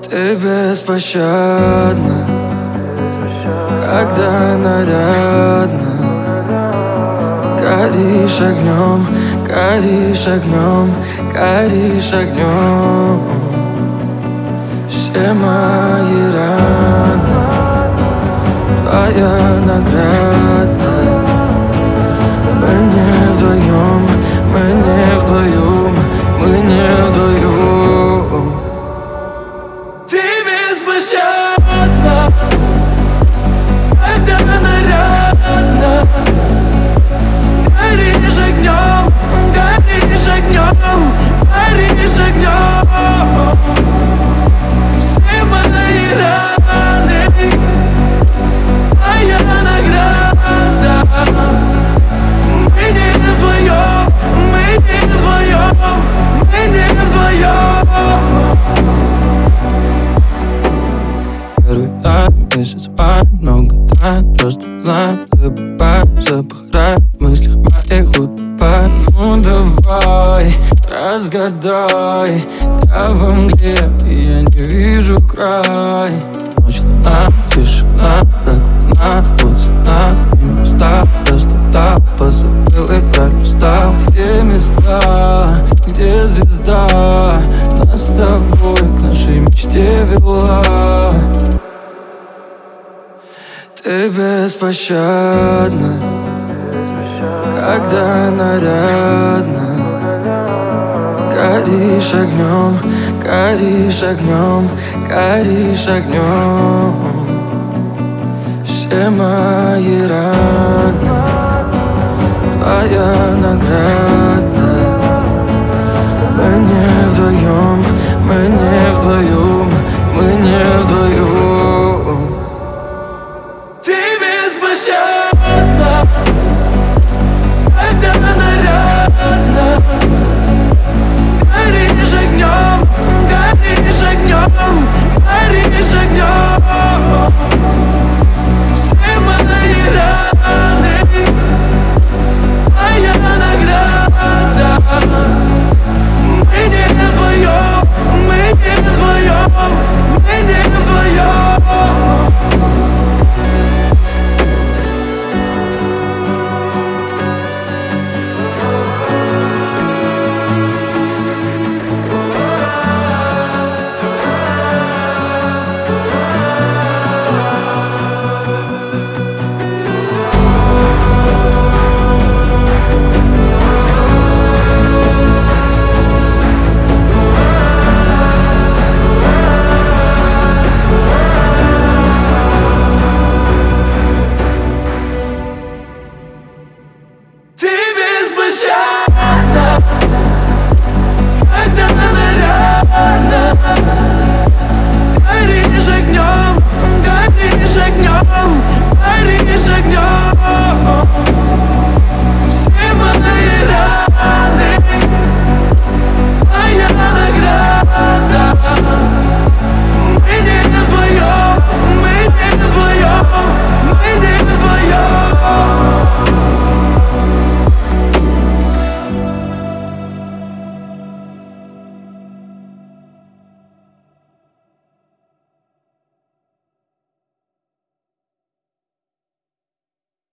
Ты беспощадна, когда нарядно. Горишь огнем, горишь огнем, горишь огнем. Все мои раны твоя награда. Мы не вдвоем, мы не вдвоем, мы не вдвоем. Ты беспощадна, когда нарядно. Горишь огнем, горишь огнем, горишь огнем. Все мои раны твоя награда. Мы не вдвоем, мы не вдвоем, мы не вдвоем. Первый тайм, месяц май, много тайн. Просто знаю, забываю, запахаю в мыслях моих утопаю. Ну давай, разгадай. Я во мгле, и я не вижу край. Ночь, луна, тишина, как луна. Вот цена, и моста растоптал, позабыл и пролистал. Где места, где звезда нас с тобой к нашей мечте вела. Ты беспощадна, когда нарядно. Горишь огнем, горишь огнем, горишь огнем. Все мои раны твоя награда. Мы не вдвоем, мы не вдвоем, мы не вдвоем. Ты беспощадна, когда нарядно. Горишь огнем, горишь огнем, горишь огнем.